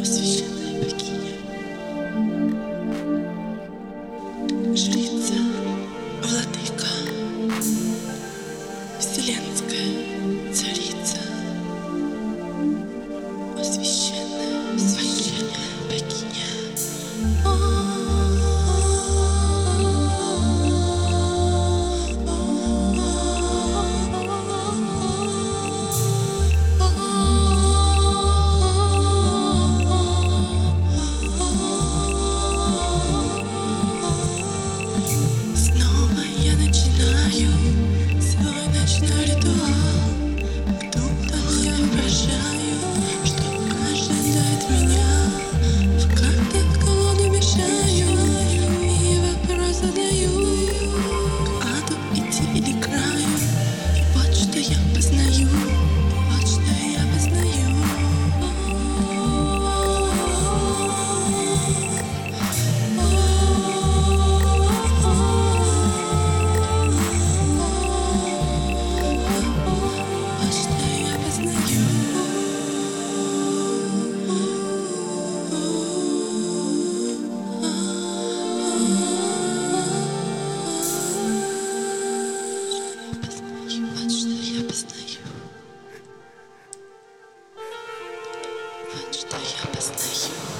освященная богиня, жрица, владыка, вселенская царица, освященная, священная богиня. Снова я начинаю свой ночной ритуал. Тут-то я воображаю, что ожидает меня. В картах колоду мешаю и вопрос задаю: к аду идти или к раю? И вот что я познаю, вот что я познаю. Вот что я познаю.